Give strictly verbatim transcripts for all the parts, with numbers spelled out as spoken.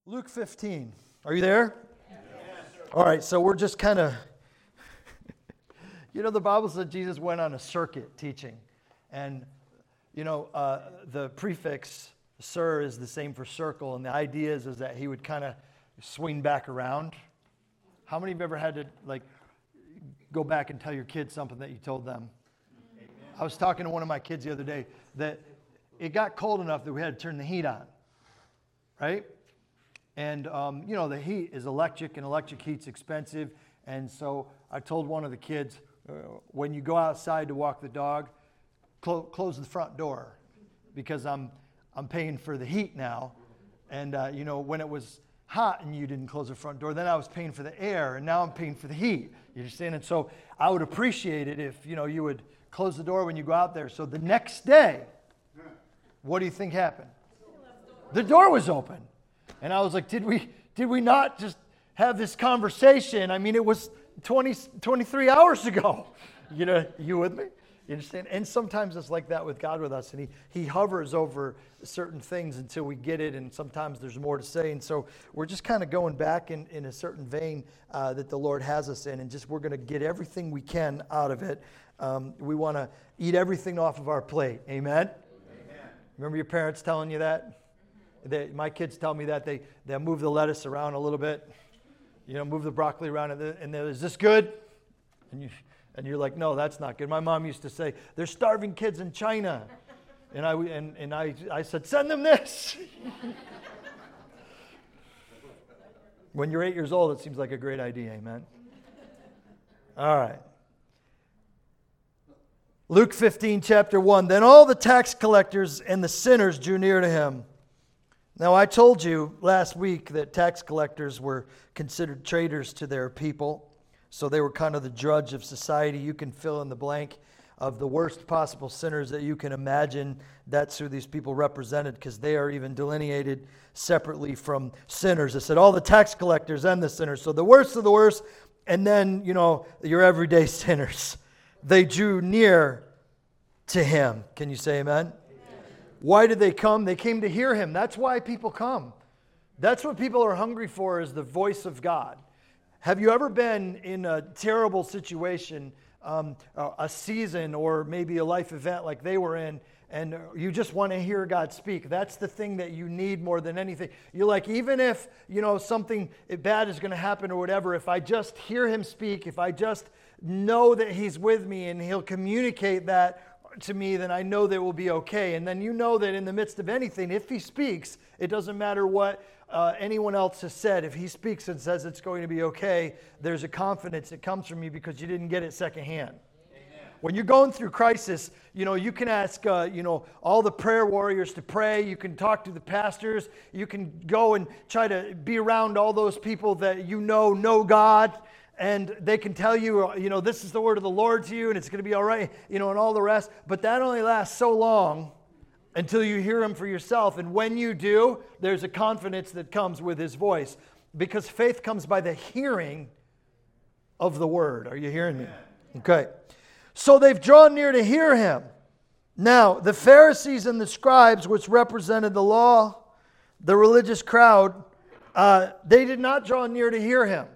Luke fifteen. Are you there? Yes. All right, so we're just kind of, you know, the Bible said Jesus went on a circuit teaching. And, you know, uh, the prefix, sir, is the same for circle. And the idea is, is that he would kind of swing back around. How many of you ever had to, like, go back and tell your kids something that you told them? Amen. I was talking to one of my kids the other day that it got cold enough that we had to turn the heat on, right? And, um, you know, the heat is electric, and electric heat's expensive. And so I told one of the kids, uh, when you go outside to walk the dog, clo- close the front door, because I'm I'm paying for the heat now. And, uh, you know, when it was hot and you didn't close the front door, then I was paying for the air, and now I'm paying for the heat. You understand? And so I would appreciate it if, you know, you would close the door when you go out there. So the next day, what do you think happened? The door was open. And I was like, did we did we not just have this conversation? I mean, it was twenty, twenty-three hours ago. You know, you with me? You understand? And sometimes it's like that with God with us. And he, he hovers over certain things until we get it. And sometimes there's more to say. And so we're just kind of going back in, in a certain vein uh, that the Lord has us in. And just we're going to get everything we can out of it. Um, we want to eat everything off of our plate. Amen? Amen? Remember your parents telling you that? They, my kids tell me that they they move the lettuce around a little bit, you know, move the broccoli around, and, and they're, is this good? And you and you're like, no, that's not good. My mom used to say, there's starving kids in China, and I and and I I said, send them this. When you're eight years old, it seems like a great idea, amen. All right. Luke fifteen, chapter one. Then all the tax collectors and the sinners drew near to him. Now, I told you last week that tax collectors were considered traitors to their people. So they were kind of the drudge of society. You can fill in the blank of the worst possible sinners that you can imagine. That's who these people represented, because they are even delineated separately from sinners. It said all the tax collectors and the sinners. So the worst of the worst, and then, you know, your everyday sinners. They drew near to him. Can you say amen? Why did they come? They came to hear him. That's why people come. That's what people are hungry for, is the voice of God. Have you ever been in a terrible situation, um, a season or maybe a life event like they were in, and you just want to hear God speak? That's the thing that you need more than anything. You're like, even if, you know, something bad is going to happen or whatever, if I just hear him speak, if I just know that he's with me and he'll communicate that to me, then I know that it will be okay. And then you know that in the midst of anything, if he speaks, it doesn't matter what uh, anyone else has said. If he speaks and says it's going to be okay, there's a confidence that comes from you because you didn't get it secondhand. Amen. When you're going through crisis, you know, you can ask, uh, you know, all the prayer warriors to pray. You can talk to the pastors. You can go and try to be around all those people that you know know God. And they can tell you, you know, this is the word of the Lord to you, and it's going to be all right, you know, and all the rest. But that only lasts so long until you hear him for yourself. And when you do, there's a confidence that comes with his voice. Because faith comes by the hearing of the word. Are you hearing me? Okay. So they've drawn near to hear him. Now, the Pharisees and the scribes, which represented the law, the religious crowd, uh, they did not draw near to hear him.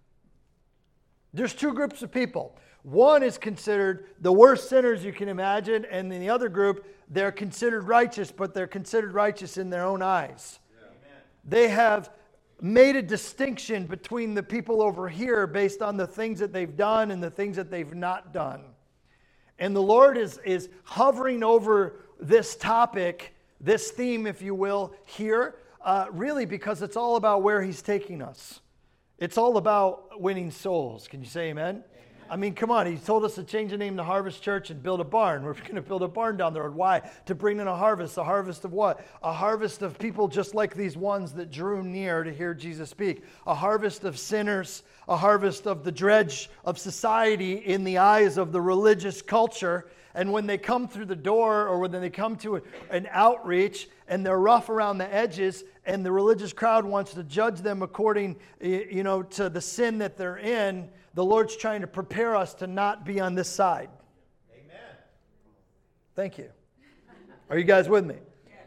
There's two groups of people. One is considered the worst sinners you can imagine, and in the other group, they're considered righteous, but they're considered righteous in their own eyes. Yeah. They have made a distinction between the people over here based on the things that they've done and the things that they've not done. And the Lord is, is hovering over this topic, this theme, if you will, here, uh, really because it's all about where he's taking us. It's all about winning souls. Can you say amen? Amen? I mean, come on. He told us to change the name to Harvest Church and build a barn. We're going to build a barn down the road. Why? To bring in a harvest. A harvest of what? A harvest of people just like these ones that drew near to hear Jesus speak. A harvest of sinners. A harvest of the dredge of society in the eyes of the religious culture. And when they come through the door, or when they come to an outreach and they're rough around the edges, and the religious crowd wants to judge them according, you know, to the sin that they're in, the Lord's trying to prepare us to not be on this side. Amen. Thank you. Are you guys with me?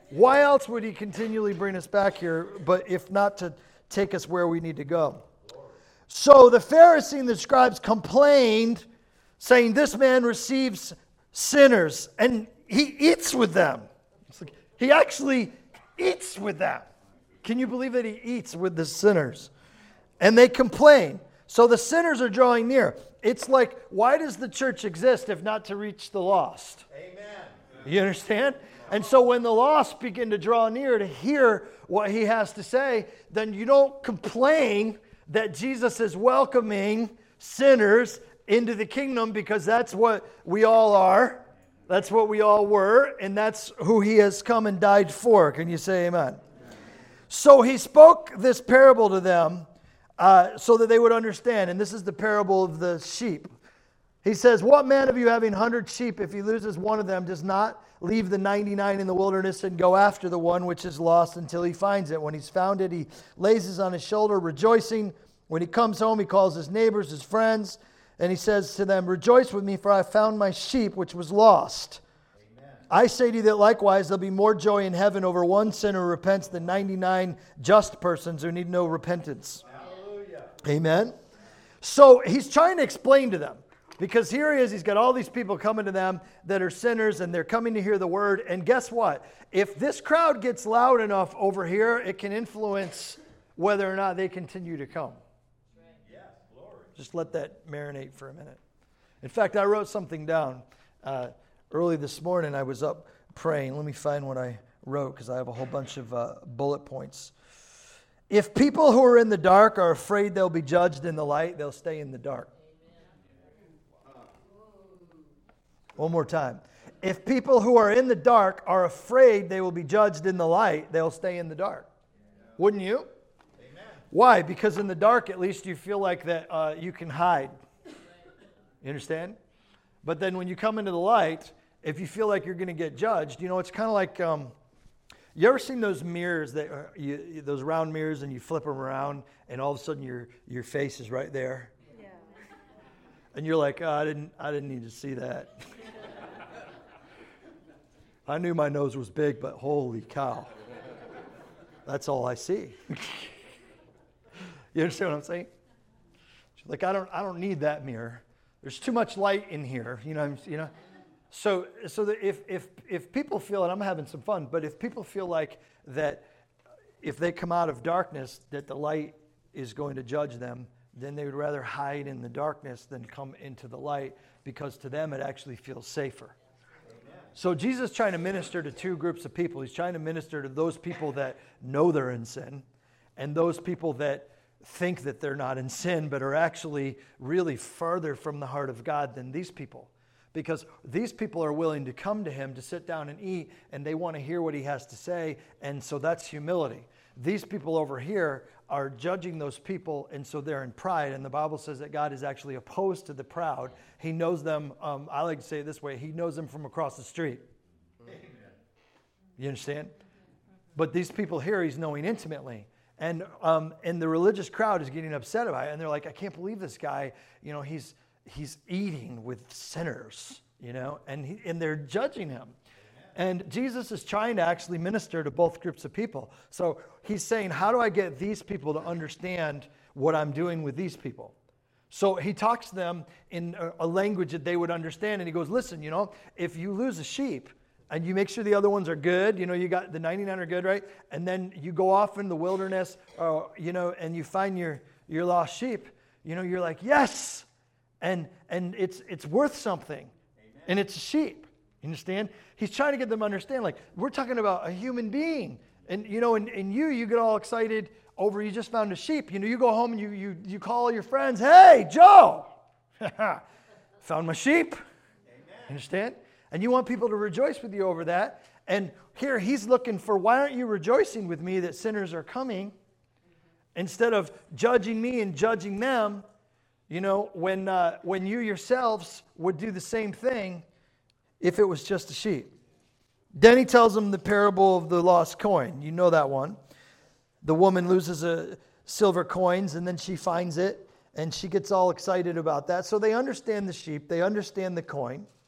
Why else would he continually bring us back here, but if not to take us where we need to go? So the Pharisee and the scribes complained, saying, this man receives sinners, and he eats with them. It's like, he actually eats with them. Can you believe that he eats with the sinners? And they complain. So the sinners are drawing near. It's like, why does the church exist if not to reach the lost? Amen. You understand? And so when the lost begin to draw near to hear what he has to say, then you don't complain that Jesus is welcoming sinners into the kingdom, because that's what we all are. That's what we all were, and that's who he has come and died for. Can you say amen? Amen. So he spoke this parable to them uh, so that they would understand, and this is the parable of the sheep. He says, what man of you having one hundred sheep, if he loses one of them, does not leave the ninety-nine in the wilderness and go after the one which is lost until he finds it? When he's found it, he lays it on his shoulder, rejoicing. When he comes home, he calls his neighbors, his friends, and he says to them, rejoice with me, for I found my sheep which was lost. Amen. I say to you that likewise there'll be more joy in heaven over one sinner who repents than ninety-nine just persons who need no repentance. Hallelujah. Amen. So he's trying to explain to them. Because here he is, he's got all these people coming to them that are sinners, and they're coming to hear the word. And guess what? If this crowd gets loud enough over here, it can influence whether or not they continue to come. Yes, Lord. Just let that marinate for a minute. In fact, I wrote something down uh, early this morning. I was up praying. Let me find what I wrote, because I have a whole bunch of uh, bullet points. If people who are in the dark are afraid they'll be judged in the light, they'll stay in the dark. One more time. If people who are in the dark are afraid they will be judged in the light, they'll stay in the dark. Wouldn't you? Amen. Why? Because in the dark, at least you feel like that uh, you can hide. You understand? But then when you come into the light, if you feel like you're going to get judged, you know, it's kind of like, um, you ever seen those mirrors, that are, you, those round mirrors, and you flip them around, and all of a sudden your your face is right there? Yeah. And you're like, oh, I didn't, I didn't need to see that. I knew my nose was big, but holy cow. That's all I see. You understand what I'm saying? Like, I don't I don't need that mirror. There's too much light in here. You know, you know. So so that if if if people feel, and I'm having some fun, but if people feel like that if they come out of darkness, that the light is going to judge them, then they would rather hide in the darkness than come into the light, because to them it actually feels safer. So Jesus is trying to minister to two groups of people. He's trying to minister to those people that know they're in sin, and those people that think that they're not in sin, but are actually really further from the heart of God than these people. Because these people are willing to come to him to sit down and eat, and they want to hear what he has to say, and so that's humility. These people over here are judging those people, and so they're in pride, and the Bible says that God is actually opposed to the proud. He knows them, um, I like to say it this way, he knows them from across the street. Amen. You understand? But these people here he's knowing intimately. And um, and the religious crowd is getting upset about it, and they're like, I can't believe this guy, you know, he's he's eating with sinners, you know, and he, and they're judging him. And Jesus is trying to actually minister to both groups of people. So he's saying, how do I get these people to understand what I'm doing with these people? So he talks to them in a, a language that they would understand. And he goes, listen, you know, if you lose a sheep and you make sure the other ones are good, you know, you got the ninety-nine are good, right? And then you go off in the wilderness, uh, you know, and you find your, your lost sheep, you know, you're like, yes. And and it's it's worth something. Amen. And it's a sheep. You understand? He's trying to get them to understand, like, we're talking about a human being. And, you know, and, and you, you get all excited over you just found a sheep. You know, you go home and you you you call your friends, hey, Joe, found my sheep. Amen. Understand? And you want people to rejoice with you over that. And here he's looking for, why aren't you rejoicing with me that sinners are coming? Instead of judging me and judging them, you know, when uh, when you yourselves would do the same thing if it was just a sheep. Then he tells them the parable of the lost coin. You know that one. The woman loses a silver coins, and then she finds it, and she gets all excited about that. So they understand the sheep. They understand the coin.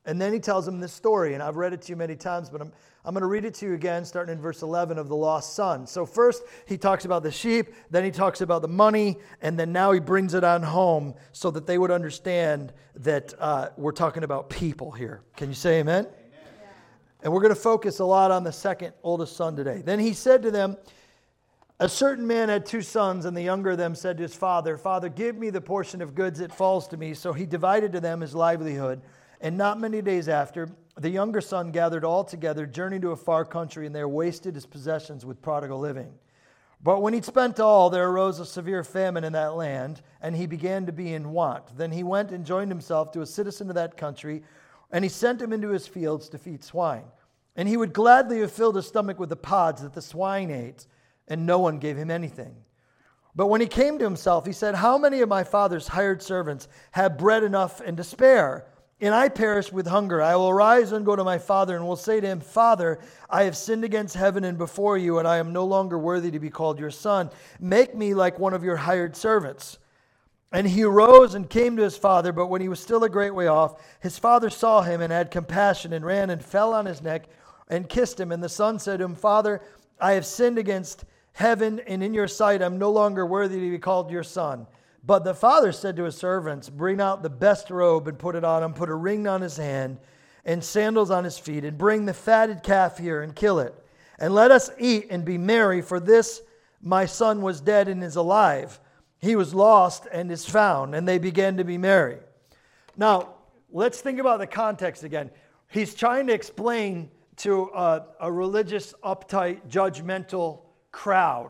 And then he tells them this story, and I've read it to you many times, but I'm, I'm going to read it to you again, starting in verse eleven of the lost son. So first, he talks about the sheep, then he talks about the money, and then now he brings it on home so that they would understand that uh, we're talking about people here. Can you say amen? Amen. Yeah. And we're going to focus a lot on the second oldest son today. Then he said to them, a certain man had two sons, and the younger of them said to his father, Father, give me the portion of goods that falls to me. So he divided to them his livelihood. And not many days after, the younger son gathered all together, journeyed to a far country, and there wasted his possessions with prodigal living. But when he'd spent all, there arose a severe famine in that land, and he began to be in want. Then he went and joined himself to a citizen of that country, and he sent him into his fields to feed swine. And he would gladly have filled his stomach with the pods that the swine ate, and no one gave him anything. But when he came to himself, he said, How many of my father's hired servants have bread enough and to spare? And I perish with hunger. I will arise and go to my father, and will say to him, Father, I have sinned against heaven and before you, and I am no longer worthy to be called your son. Make me like one of your hired servants. And he arose and came to his father, but when he was still a great way off, his father saw him and had compassion, and ran and fell on his neck and kissed him. And the son said to him, Father, I have sinned against heaven, and in your sight I am no longer worthy to be called your son. But the father said to his servants, Bring out the best robe and put it on him, put a ring on his hand and sandals on his feet, and bring the fatted calf here and kill it. And let us eat and be merry, for this my son was dead and is alive. He was lost and is found. And they began to be merry. Now, let's think about the context again. He's trying to explain to a, a religious, uptight, judgmental crowd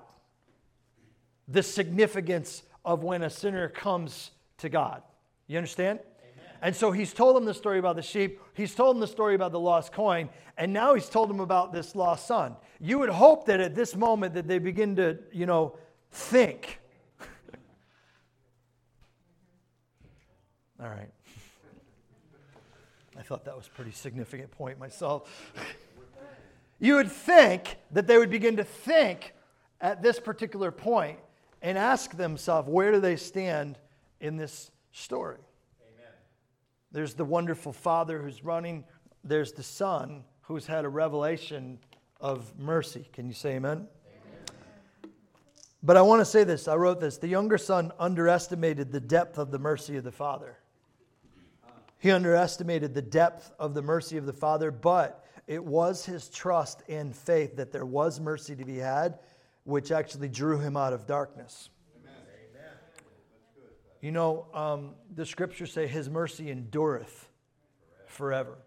the significance of when a sinner comes to God. You understand? Amen. And so he's told them the story about the sheep. He's told them the story about the lost coin. And now he's told them about this lost son. You would hope that at this moment that they begin to, you know, think. All right. I thought that was a pretty significant point myself. You would think that they would begin to think at this particular point and ask themselves, where do they stand in this story? Amen. There's the wonderful father who's running. There's the son who's had a revelation of mercy. Can you say amen? Amen. But I want to say this. I wrote this. The younger son underestimated the depth of the mercy of the father. He underestimated the depth of the mercy of the father, but it was his trust and faith that there was mercy to be had, which actually drew him out of darkness. Amen. You know, um, the scriptures say his mercy endureth forever.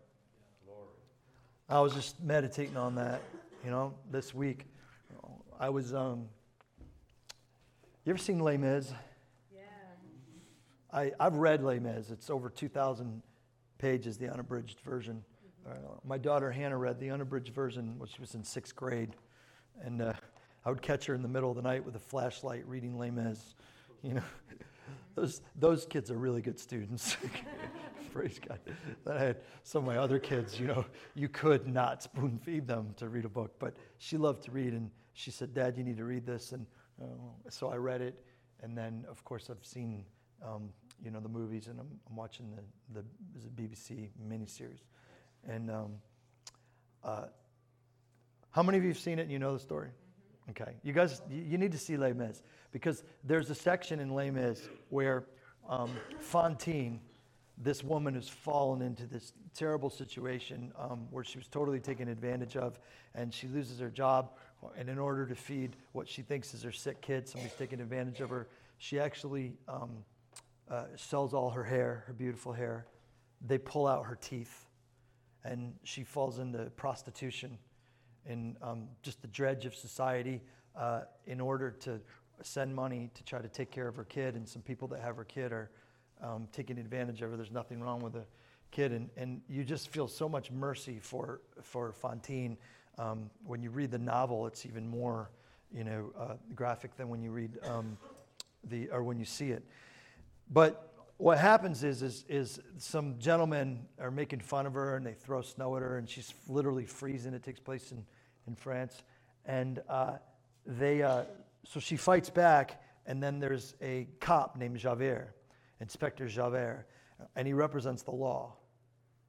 I was just meditating on that, you know, this week. I was, um, you ever seen Les Mis? Yeah. I, I've read Les Mis. It's over two thousand pages, the unabridged version. Uh, my daughter Hannah read the unabridged version when she was in sixth grade. And uh, I would catch her in the middle of the night with a flashlight reading Les Mis. You know, those those kids are really good students. Praise God. Then I had some of my other kids, you know, you could not spoon feed them to read a book, but she loved to read, and she said, Dad, you need to read this. And uh, so I read it, and then, of course, I've seen, um, you know, the movies, and I'm, I'm watching the, the, the B B C miniseries. And um, uh, how many of you have seen it and you know the story? Okay. You guys, you need to see Les Mis, because there's a section in Les Mis where um, Fantine, this woman has fallen into this terrible situation um, where she was totally taken advantage of, and she loses her job. And in order to feed what she thinks is her sick kid, somebody's taking advantage of her. She actually um, uh, sells all her hair, her beautiful hair. They pull out her teeth, and she falls into prostitution and um, just the dredge of society uh, in order to send money to try to take care of her kid. And some people that have her kid are Um, taking advantage of her. There's nothing wrong with the kid, and, and you just feel so much mercy for for Fantine. Um, when you read the novel, it's even more, you know, uh, graphic than when you read um, the or when you see it. But what happens is is is some gentlemen are making fun of her, and they throw snow at her, and she's literally freezing. It takes place in in France, and uh, they uh, so she fights back, and then there's a cop named Javert. Inspector Javert, and he represents the law.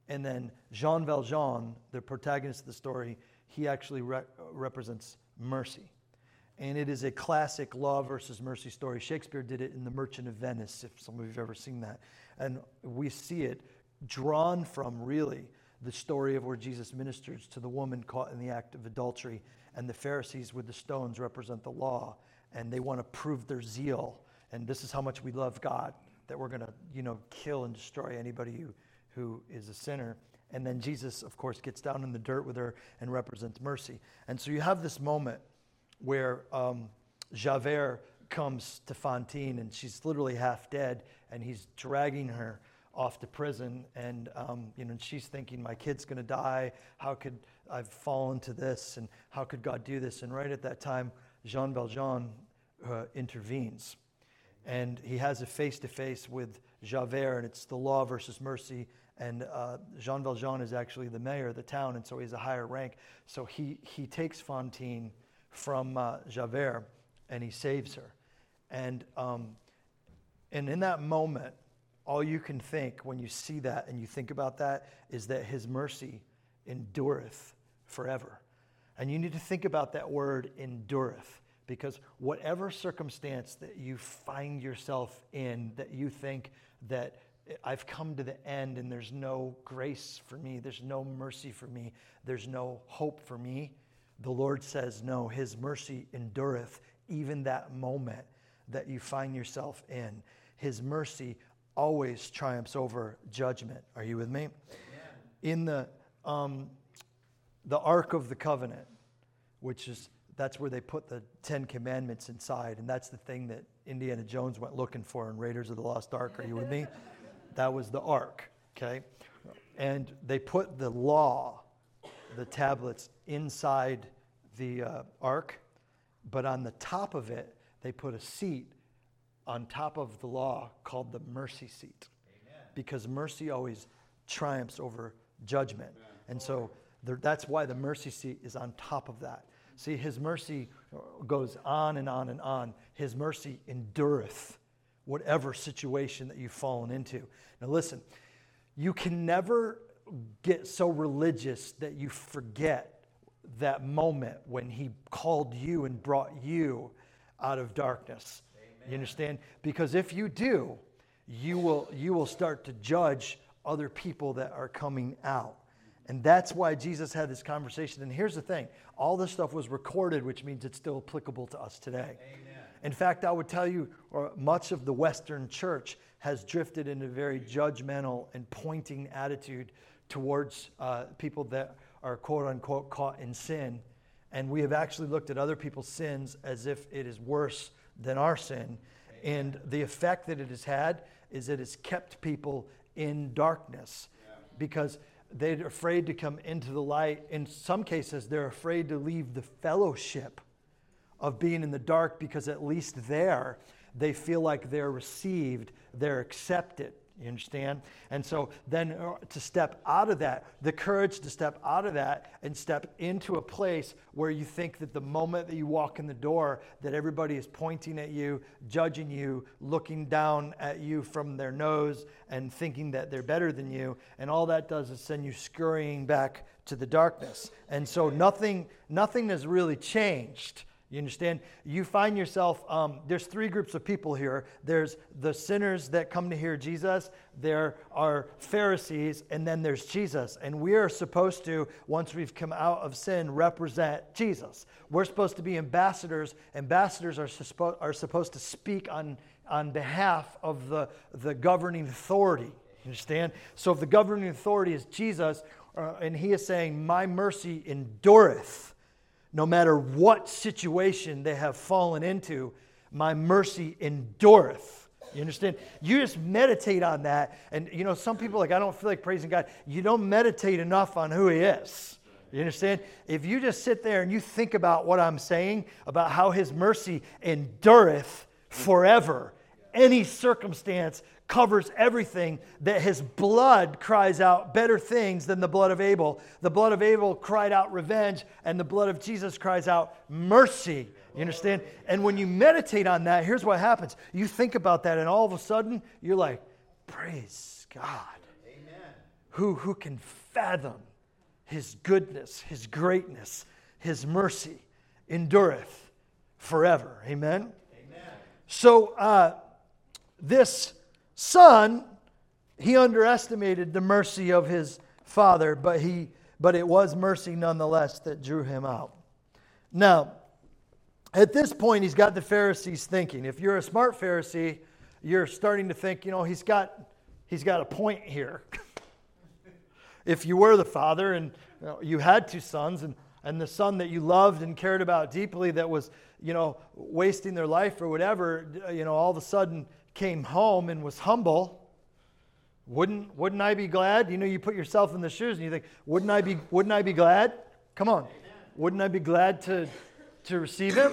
And then Jean Valjean, the protagonist of the story, he actually re- represents mercy. And it is a classic law versus mercy story. Shakespeare did it in The Merchant of Venice, if some of you have ever seen that. And we see it drawn from, really, the story of where Jesus ministers to the woman caught in the act of adultery. And the Pharisees with the stones represent the law. And they want to prove their zeal. And this is how much we love God, that we're going to, you know, kill and destroy anybody who, who is a sinner. And then Jesus, of course, gets down in the dirt with her and represents mercy. And so you have this moment where um, Javert comes to Fantine, and she's literally half dead, and he's dragging her off to prison, and um, you know, she's thinking, my kid's going to die. How could I've fallen to this, and how could God do this? And right at that time, Jean Valjean uh, intervenes, and he has a face-to-face with Javert, and it's the law versus mercy. And uh, Jean Valjean is actually the mayor of the town, and so he has a higher rank. So he he takes Fantine from uh, Javert, and he saves her. And um, and in that moment, all you can think when you see that and you think about that is that his mercy endureth forever. And you need to think about that word endureth, because whatever circumstance that you find yourself in, that you think that I've come to the end and there's no grace for me, there's no mercy for me, there's no hope for me, the Lord says, no, his mercy endureth even that moment that you find yourself in. His mercy always triumphs over judgment. Are you with me? Amen. In the um, the Ark of the Covenant, which is, that's where they put the Ten Commandments inside, and that's the thing that Indiana Jones went looking for in Raiders of the Lost Ark. Are you with me? That was the Ark, okay? And they put the law, the tablets, inside the uh, Ark, but on the top of it, they put a seat on top of the law called the mercy seat. Amen. Because mercy always triumphs over judgment. Amen. And so there, that's why the mercy seat is on top of that. See, his mercy goes on and on and on. His mercy endureth whatever situation that you've fallen into. Now listen, you can never get so religious that you forget that moment when he called you and brought you out of darkness. Amen. You understand? Because if you do, you will you will start to judge other people that are coming out. And that's why Jesus had this conversation. And here's the thing. All this stuff was recorded, which means it's still applicable to us today. Amen. In fact, I would tell you, or much of the Western church has drifted into a very judgmental and pointing attitude towards uh, people that are quote-unquote caught in sin. And we have actually looked at other people's sins as if it is worse than our sin. Amen. And the effect that it has had is that it's kept people in darkness. Yeah. Because they're afraid to come into the light. In some cases, they're afraid to leave the fellowship of being in the dark, because at least there they feel like they're received, they're accepted. You understand? And so then to step out of that, the courage to step out of that and step into a place where you think that the moment that you walk in the door, that everybody is pointing at you, judging you, looking down at you from their nose and thinking that they're better than you. And all that does is send you scurrying back to the darkness. And so nothing, nothing has really changed. You understand? You find yourself, um, there's three groups of people here. There's the sinners that come to hear Jesus. There are Pharisees, and then there's Jesus. And we are supposed to, once we've come out of sin, represent Jesus. We're supposed to be ambassadors. Ambassadors are, suspo- are supposed to speak on, on behalf of the, the governing authority. You understand? So if the governing authority is Jesus, uh, and he is saying, my mercy endureth, no matter what situation they have fallen into, my mercy endureth. You understand? You just meditate on that. And, you know, some people are like, I don't feel like praising God. You don't meditate enough on who he is. You understand? If you just sit there and you think about what I'm saying, about how his mercy endureth forever, any circumstance covers everything, that his blood cries out better things than the blood of Abel. The blood of Abel cried out revenge, and the blood of Jesus cries out mercy. You understand? And when you meditate on that, here's what happens. You think about that, and all of a sudden, you're like, praise God. Amen. who, who can fathom his goodness, his greatness, his mercy endureth forever. Amen? Amen. So uh, this son, he underestimated the mercy of his father, but he but it was mercy nonetheless that drew him out. Now, at this point, he's got the Pharisees thinking. If you're a smart Pharisee, you're starting to think, you know, he's got he's got a point here. If you were the father and you know, you had two sons, and, and the son that you loved and cared about deeply that was, you know, wasting their life or whatever, you know, all of a sudden came home and was humble, wouldn't wouldn't I be glad? You know, you put yourself in the shoes and you think, wouldn't I be wouldn't I be glad? Come on. Wouldn't I be glad to to receive him?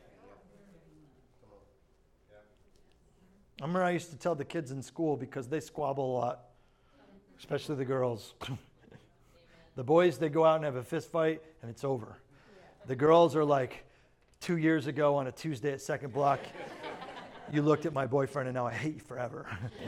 I remember I used to tell the kids in school, because they squabble a lot, especially the girls. The boys, they go out and have a fist fight, and it's over. The girls are like, two years ago on a Tuesday at Second Block, you looked at my boyfriend, and now I hate you forever.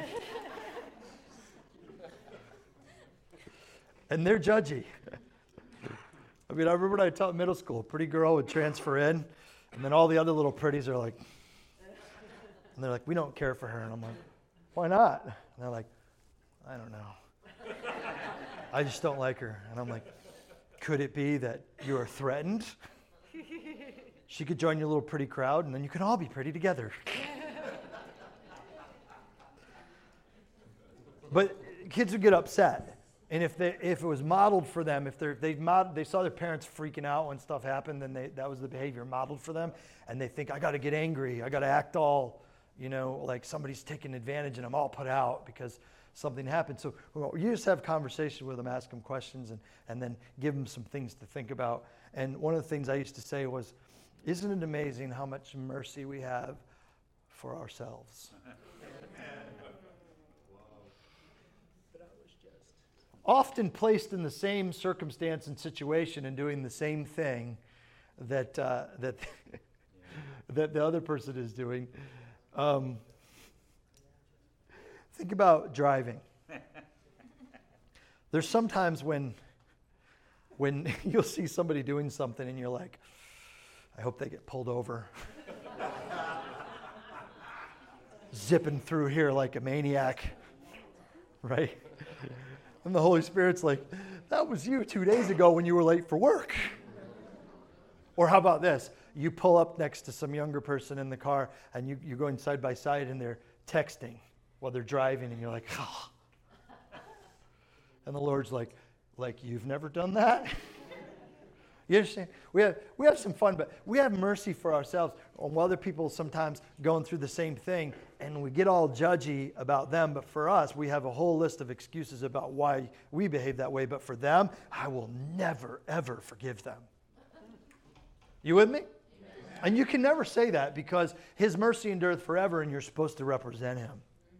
And they're judgy. I mean, I remember when I taught middle school, a pretty girl would transfer in, and then all the other little pretties are like, and they're like, we don't care for her. And I'm like, why not? And they're like, I don't know. I just don't like her. And I'm like, could it be that you are threatened? She could join your little pretty crowd, and then you can all be pretty together. But kids would get upset. And if they if it was modeled for them, if they they mod, they saw their parents freaking out when stuff happened, then they, that was the behavior modeled for them. And they think, I got to get angry. I got to act all, you know, like somebody's taking advantage and I'm all put out because something happened. So well, you just have conversation with them, ask them questions, and, and then give them some things to think about. And one of the things I used to say was, isn't it amazing how much mercy we have for ourselves? Often placed in the same circumstance and situation and doing the same thing that uh, that that the other person is doing. Um, think about driving. There's sometimes when when you'll see somebody doing something and you're like, I hope they get pulled over. Zipping through here like a maniac, right? And the Holy Spirit's like, that was you two days ago when you were late for work. Or how about this? You pull up next to some younger person in the car and you, you're going side by side and they're texting while they're driving and you're like, oh. And the Lord's like, like you've never done that? You understand? We have we have some fun, but we have mercy for ourselves on other people sometimes going through the same thing, and we get all judgy about them. But for us, we have a whole list of excuses about why we behave that way. But for them, I will never, ever forgive them. You with me? Amen. And you can never say that because His mercy endureth forever, and you're supposed to represent Him.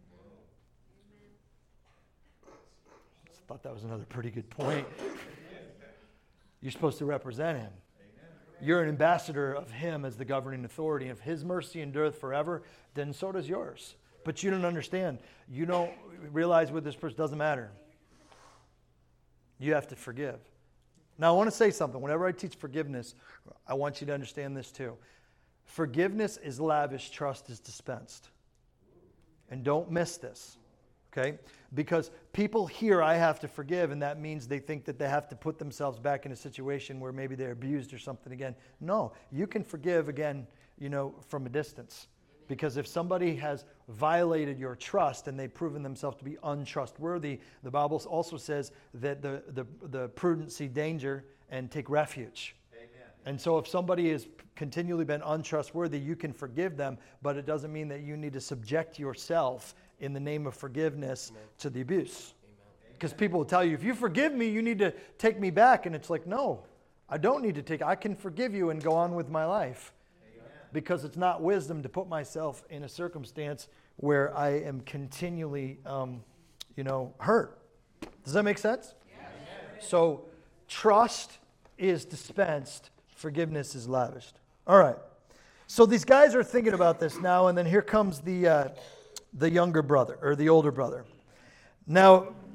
I thought that was another pretty good point. You're supposed to represent Him. You're an ambassador of Him as the governing authority. If His mercy endureth forever, then so does yours. But you don't understand. You don't realize what this person doesn't matter. You have to forgive. Now, I want to say something. Whenever I teach forgiveness, I want you to understand this too. Forgiveness is lavish, trust is dispensed. And don't miss this. Okay? Because people hear I have to forgive, and that means they think that they have to put themselves back in a situation where maybe they're abused or something again. No, you can forgive again, you know, from a distance. Because if somebody has violated your trust and they've proven themselves to be untrustworthy, the Bible also says that the, the, the prudent see danger and take refuge. Amen. And so if somebody has continually been untrustworthy, you can forgive them, but it doesn't mean that you need to subject yourself in the name of forgiveness Amen. To the abuse. Because people will tell you, if you forgive me, you need to take me back. And it's like, no, I don't need to take, I can forgive you and go on with my life. Amen. Because it's not wisdom to put myself in a circumstance where I am continually, um, you know, hurt. Does that make sense? Yes. So trust is dispensed, forgiveness is lavished. All right. So these guys are thinking about this now, and then here comes the... Uh, the younger brother, or the older brother. Now,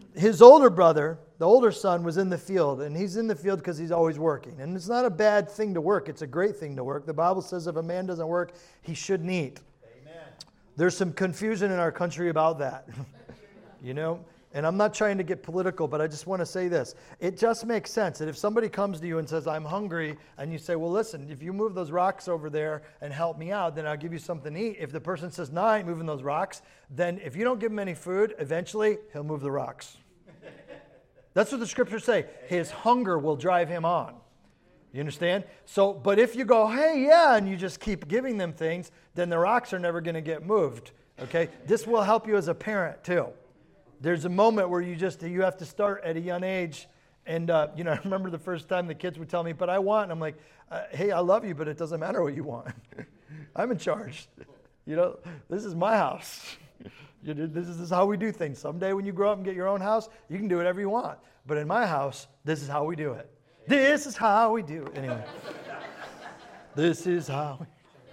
his older brother, the older son, was in the field, and he's in the field because he's always working. And it's not a bad thing to work. It's a great thing to work. The Bible says if a man doesn't work, he shouldn't eat. Amen. There's some confusion in our country about that. You know? And I'm not trying to get political, but I just want to say this. It just makes sense that if somebody comes to you and says, I'm hungry, and you say, well, listen, if you move those rocks over there and help me out, then I'll give you something to eat. If the person says, no, I ain't moving those rocks, then if you don't give him any food, eventually he'll move the rocks. That's what the scriptures say. His hunger will drive him on. You understand? So, but if you go, hey, yeah, and you just keep giving them things, then the rocks are never going to get moved. Okay? This will help you as a parent, too. There's a moment where you just, you have to start at a young age. And, uh, you know, I remember the first time the kids would tell me, but I want, and I'm like, uh, hey, I love you, but it doesn't matter what you want. I'm in charge. You know, this is my house. You know, this, is, this is how we do things. Someday when you grow up and get your own house, you can do whatever you want. But in my house, this is how we do it. This is how we do it. Anyway. This is how we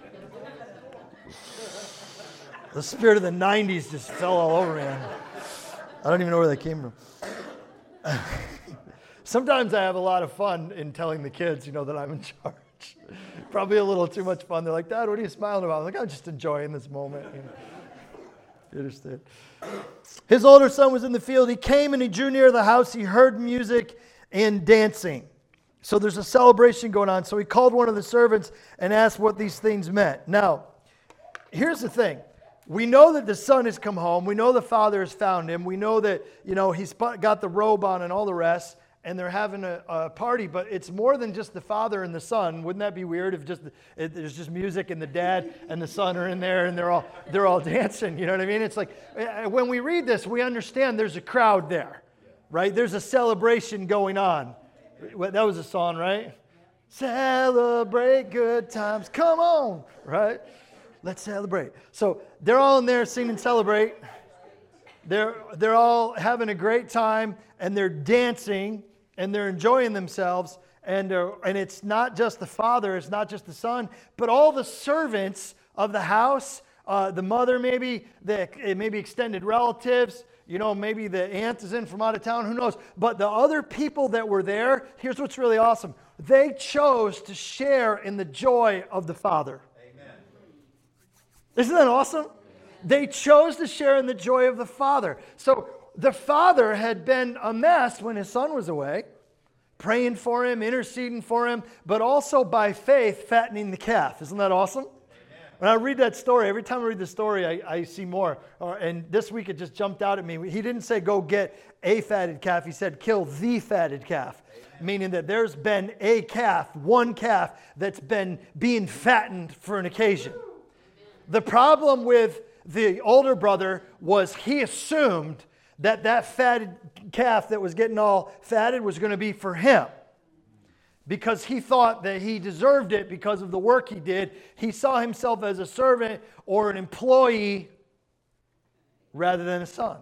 The spirit of the nineties just fell all over me. I don't even know where that came from. Sometimes I have a lot of fun in telling the kids, you know, that I'm in charge. Probably a little too much fun. They're like, Dad, what are you smiling about? I'm like, I'm just enjoying this moment. You know? You understand? His older son was in the field. He came and he drew near the house. He heard music and dancing. So there's a celebration going on. So he called one of the servants and asked what these things meant. Now, here's the thing. We know that the son has come home. We know the father has found him. We know that, you know, he's got the robe on and all the rest, and they're having a, a party. But it's more than just the father and the son. Wouldn't that be weird if just if there's just music and the dad and the son are in there and they're all they're all dancing? You know what I mean? It's like when we read this, we understand there's a crowd there, right? There's a celebration going on. That was a song, right? Celebrate good times. Come on, right? Let's celebrate. So they're all in there singing Celebrate. They're, they're all having a great time, and they're dancing, and they're enjoying themselves. And, uh, and it's not just the father, it's not just the son, but all the servants of the house, uh, the mother maybe, the maybe extended relatives, you know, maybe the aunt is in from out of town, who knows. But the other people that were there, here's what's really awesome. They chose to share in the joy of the father. Isn't that awesome? They chose to share in the joy of the father. So the father had been a mess when his son was away, praying for him, interceding for him, but also by faith fattening the calf. Isn't that awesome? Amen. When I read that story, every time I read the story, I, I see more. Uh, and this week it just jumped out at me. He didn't say go get a fatted calf. He said kill the fatted calf. Amen. Meaning that there's been a calf, one calf, that's been being fattened for an occasion. The problem with the older brother was he assumed that that fatted calf that was getting all fatted was going to be for him. Because he thought that he deserved it because of the work he did. He saw himself as a servant or an employee rather than a son.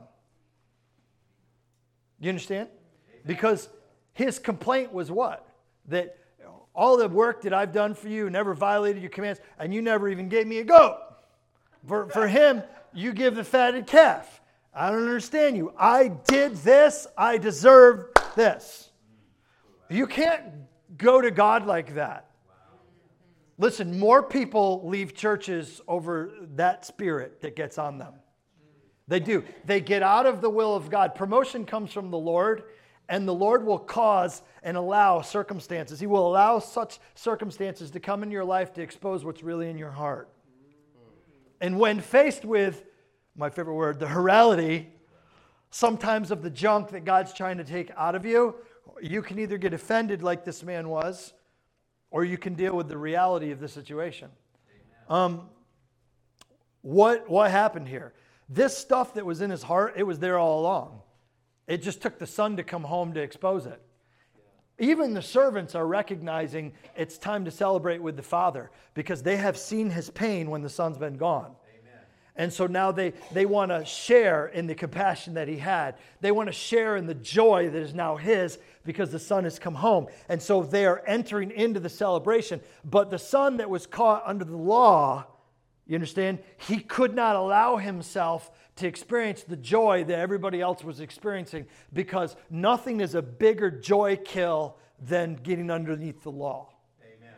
You understand? Because his complaint was what? That all the work that I've done for you, never violated your commands, and you never even gave me a goat. For, for him, you give the fatted calf. I don't understand you. I did this. I deserve this. You can't go to God like that. Listen, more people leave churches over that spirit that gets on them. They do. They get out of the will of God. Promotion comes from the Lord, and the Lord will cause and allow circumstances. He will allow such circumstances to come in your life to expose what's really in your heart. And when faced with, my favorite word, the horality, sometimes of the junk that God's trying to take out of you, you can either get offended like this man was, or you can deal with the reality of the situation. Um, what, what happened here? This stuff that was in his heart, it was there all along. It just took the son to come home to expose it. Even the servants are recognizing it's time to celebrate with the father because they have seen his pain when the son's been gone. Amen. And so now they, they want to share in the compassion that he had. They want to share in the joy that is now his because the son has come home. And so they are entering into the celebration. But the son that was caught under the law You understand? He could not allow himself to experience the joy that everybody else was experiencing, because nothing is a bigger joy kill than getting underneath the law. Amen.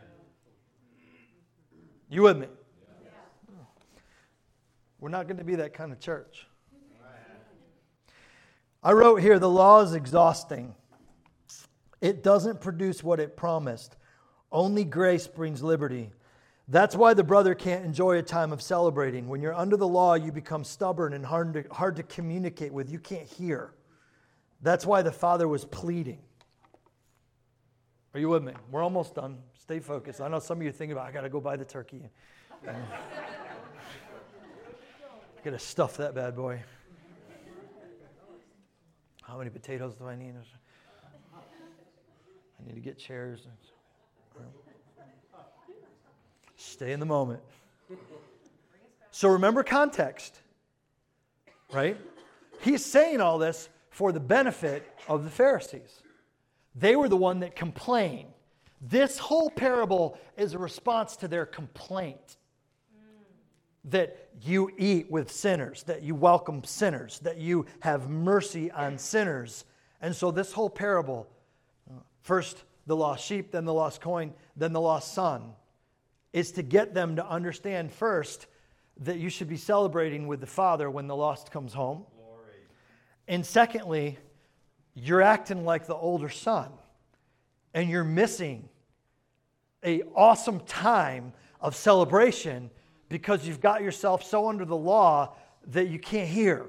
You with me? Yeah. We're not going to be that kind of church. I wrote here, the law is exhausting. It doesn't produce what it promised. Only grace brings liberty. That's why the brother can't enjoy a time of celebrating. When you're under the law, you become stubborn and hard to, hard to communicate with. You can't hear. That's why the father was pleading. Are you with me? We're almost done. Stay focused. I know some of you are thinking about, I got to go buy the turkey. I got to stuff that bad boy. How many potatoes do I need? I need to get chairs. Stay in the moment. So remember context, right? He's saying all this for the benefit of the Pharisees. They were the one that complained. This whole parable is a response to their complaint. That you eat with sinners, that you welcome sinners, that you have mercy on sinners. And so this whole parable, first the lost sheep, then the lost coin, then the lost son, is to get them to understand first that you should be celebrating with the Father when the lost comes home. Glory. And secondly, you're acting like the older son, and you're missing an awesome time of celebration because you've got yourself so under the law that you can't hear.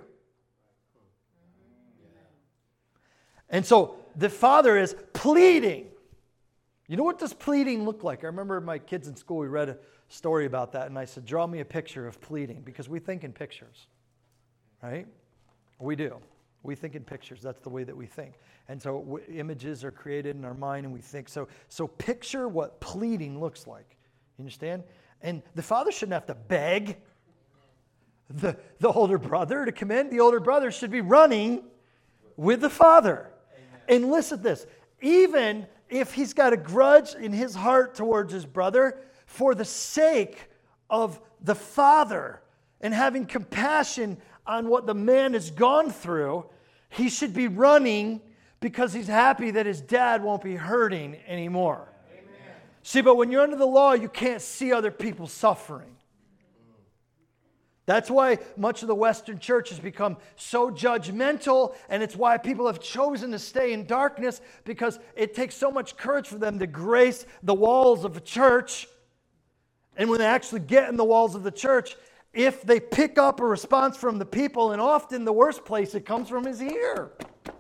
And so the father is pleading. You know what does pleading look like? I remember my kids in school, we read a story about that, and I said, draw me a picture of pleading, because we think in pictures, right? We do. We think in pictures. That's the way that we think. And so w- images are created in our mind, and we think. So, so picture what pleading looks like. You understand? And the father shouldn't have to beg the, the older brother to come in. The older brother should be running with the father. Amen. And listen to this. Even if he's got a grudge in his heart towards his brother, for the sake of the father and having compassion on what the man has gone through, he should be running because he's happy that his dad won't be hurting anymore. See, but when you're under the law, you can't see other people suffering. That's why much of the Western church has become so judgmental, and it's why people have chosen to stay in darkness, because it takes so much courage for them to grace the walls of a church. And when they actually get in the walls of the church, if they pick up a response from the people, and often the worst place it comes from is here.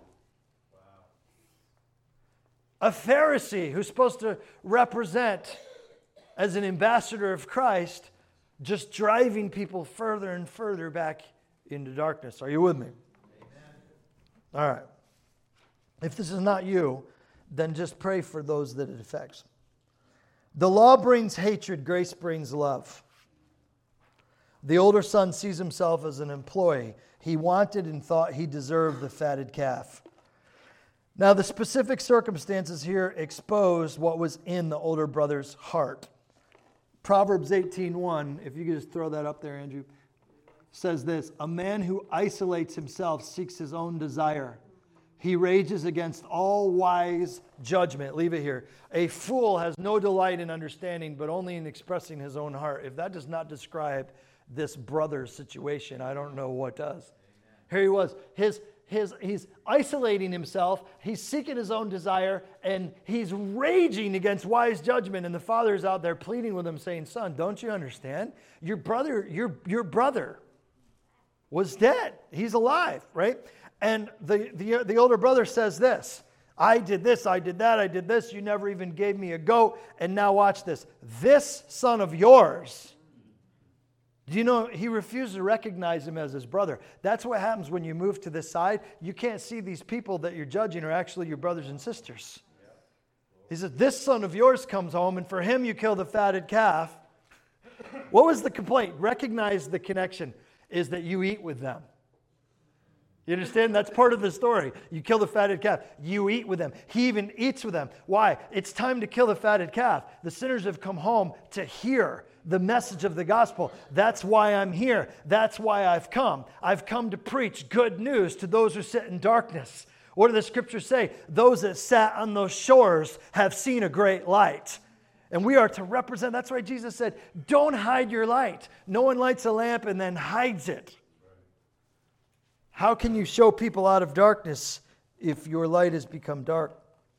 A Pharisee who's supposed to represent as an ambassador of Christ, just driving people further and further back into darkness. Are you with me? Amen. All right. If this is not you, then just pray for those that it affects. The law brings hatred, grace brings love. The older son sees himself as an employee. He wanted and thought he deserved the fatted calf. Now, the specific circumstances here expose what was in the older brother's heart. Proverbs eighteen one, if you could just throw that up there, Andrew, says this: a man who isolates himself seeks his own desire. He rages against all wise judgment. Leave it here. A fool has no delight in understanding, but only in expressing his own heart. If that does not describe this brother's situation, I don't know what does. Amen. Here he was. His His, he's isolating himself, he's seeking his own desire, and he's raging against wise judgment. And the father is out there pleading with him, saying, son, don't you understand? Your brother, your, your brother was dead. He's alive, right? And the, the, the older brother says this: I did this, I did that, I did this, you never even gave me a goat, and now watch this. This son of yours, do you know, he refused to recognize him as his brother. That's what happens when you move to this side. You can't see these people that you're judging are actually your brothers and sisters. He says, this son of yours comes home, and for him you kill the fatted calf. What was the complaint? Recognize the connection is that you eat with them. You understand? That's part of the story. You kill the fatted calf. You eat with them. He even eats with them. Why? It's time to kill the fatted calf. The sinners have come home to hear the message of the gospel. That's why I'm here. That's why I've come. I've come to preach good news to those who sit in darkness. What do the scriptures say? Those that sat on those shores have seen a great light. And we are to represent. That's why Jesus said, don't hide your light. No one lights a lamp and then hides it. How can you show people out of darkness if your light has become dark?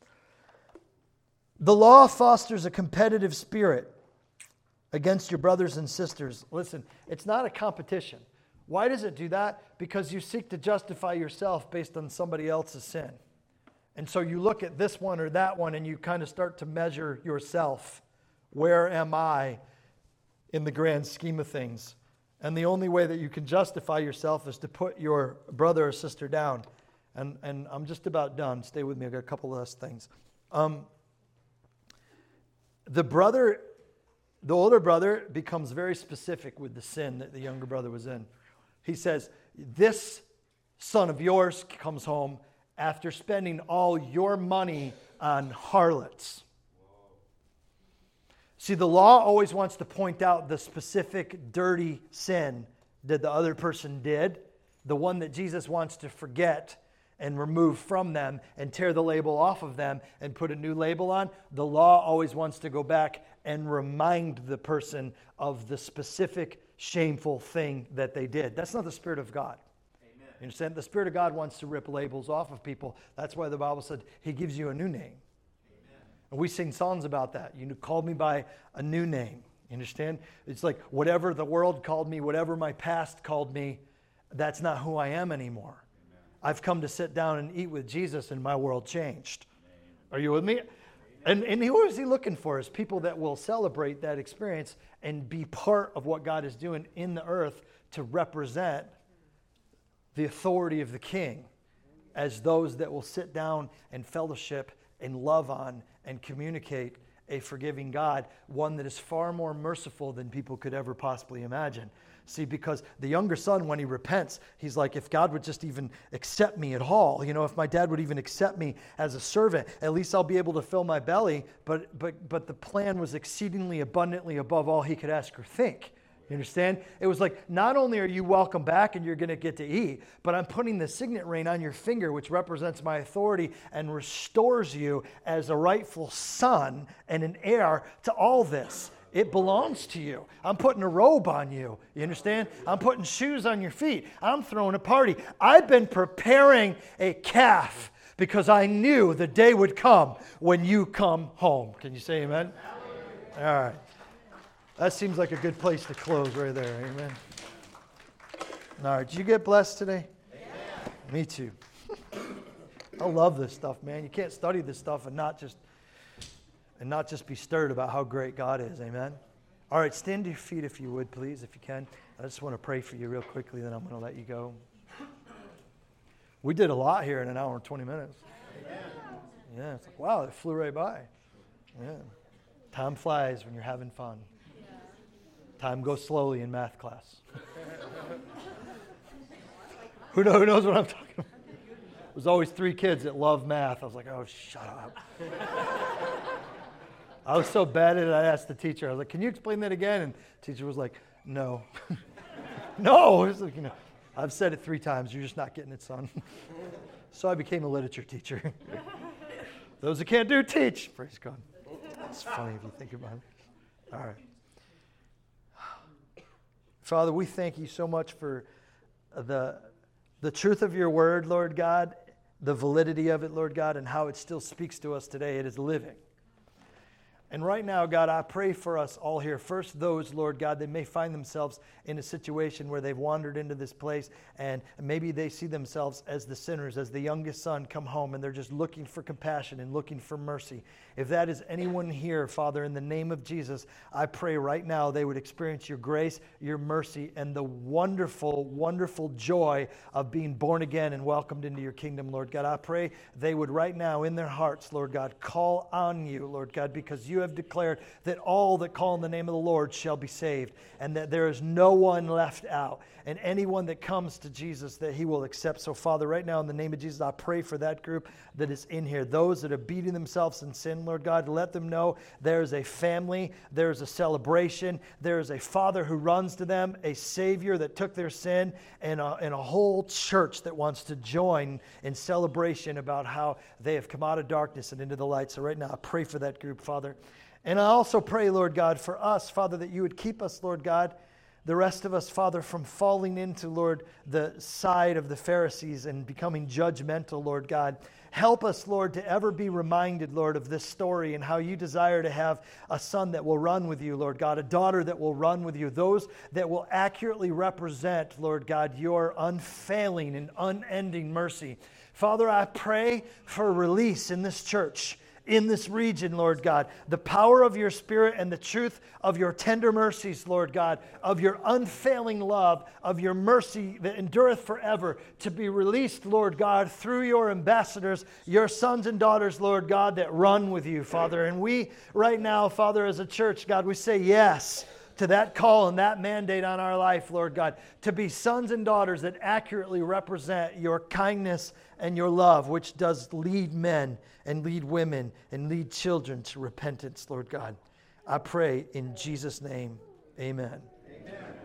The law fosters a competitive spirit against your brothers and sisters. Listen, it's not a competition. Why does it do that? Because you seek to justify yourself based on somebody else's sin. And so you look at this one or that one and you kind of start to measure yourself. Where am I in the grand scheme of things? And the only way that you can justify yourself is to put your brother or sister down. And, and I'm just about done. Stay with me. I've got a couple last things. Um, the brother, the older brother becomes very specific with the sin that the younger brother was in. He says, this son of yours comes home after spending all your money on harlots. See, the law always wants to point out the specific dirty sin that the other person did, the one that Jesus wants to forget and remove from them and tear the label off of them and put a new label on. The law always wants to go back and remind the person of the specific shameful thing that they did. That's not the Spirit of God. Amen. You understand? The Spirit of God wants to rip labels off of people. That's why the Bible said He gives you a new name. Amen. And we sing songs about that. You called me by a new name. You understand? It's like whatever the world called me, whatever my past called me, that's not who I am anymore. Amen. I've come to sit down and eat with Jesus and my world changed. Amen. Are you with me? And, and who is He looking for? Is people that will celebrate that experience and be part of what God is doing in the earth to represent the authority of the King as those that will sit down and fellowship and love on and communicate a forgiving God, one that is far more merciful than people could ever possibly imagine. See, because the younger son, when he repents, he's like, if God would just even accept me at all, you know, if my dad would even accept me as a servant, at least I'll be able to fill my belly. But but but the plan was exceedingly abundantly above all he could ask or think. You understand? It was like, not only are you welcome back and you're going to get to eat, but I'm putting the signet ring on your finger, which represents my authority and restores you as a rightful son and an heir to all this. It belongs to you. I'm putting a robe on you. You understand? I'm putting shoes on your feet. I'm throwing a party. I've been preparing a calf because I knew the day would come when you come home. Can you say amen? All right. That seems like a good place to close right there. Amen. All right. Did you get blessed today? Amen. Me too. I love this stuff, man. You can't study this stuff and not just and not just be stirred about how great God is. Amen. All right. Stand to your feet if you would, please, if you can. I just want to pray for you real quickly, then I'm going to let you go. We did a lot here in an hour and twenty minutes. Amen. Yeah. It's like, wow, it flew right by. Yeah. Time flies when you're having fun. Time goes slowly in math class. who, know, who knows what I'm talking about? There's always three kids that love math. I was like, oh, shut up. I was so bad at it, I asked the teacher. I was like, can you explain that again? And the teacher was like, no. no. It was like, you know, I've said it three times. You're just not getting it, son. So I became a literature teacher. Those who can't do, teach. Praise God. It's funny if you think about it. All right. Father, we thank you so much for the, the truth of your word, Lord God, the validity of it, Lord God, and how it still speaks to us today. It is living. And right now, God, I pray for us all here. First, those, Lord God, that may find themselves in a situation where they've wandered into this place and maybe they see themselves as the sinners, as the youngest son come home and they're just looking for compassion and looking for mercy. If that is anyone here, Father, in the name of Jesus, I pray right now they would experience your grace, your mercy, and the wonderful, wonderful joy of being born again and welcomed into your kingdom, Lord God. I pray they would right now in their hearts, Lord God, call on you, Lord God, because you you have declared that all that call on the name of the Lord shall be saved, and that there is no one left out. And anyone that comes to Jesus, that he will accept. So, Father, right now in the name of Jesus, I pray for that group that is in here. Those that are beating themselves in sin, Lord God, let them know there is a family, there is a celebration, there is a Father who runs to them, a Savior that took their sin, and a, and a whole church that wants to join in celebration about how they have come out of darkness and into the light. So right now, I pray for that group, Father. And I also pray, Lord God, for us, Father, that you would keep us, Lord God, the rest of us, Father, from falling into, Lord, the side of the Pharisees and becoming judgmental, Lord God. Help us, Lord, to ever be reminded, Lord, of this story and how you desire to have a son that will run with you, Lord God, a daughter that will run with you, those that will accurately represent, Lord God, your unfailing and unending mercy. Father, I pray for release in this church, in this region, Lord God, the power of your Spirit and the truth of your tender mercies, Lord God, of your unfailing love, of your mercy that endureth forever, to be released, Lord God, through your ambassadors, your sons and daughters, Lord God, that run with you, Father. And we right now, Father, as a church, God, we say yes to that call and that mandate on our life, Lord God, to be sons and daughters that accurately represent your kindness and your love, which does lead men and lead women and lead children to repentance, Lord God. I pray in Jesus' name, amen. Amen.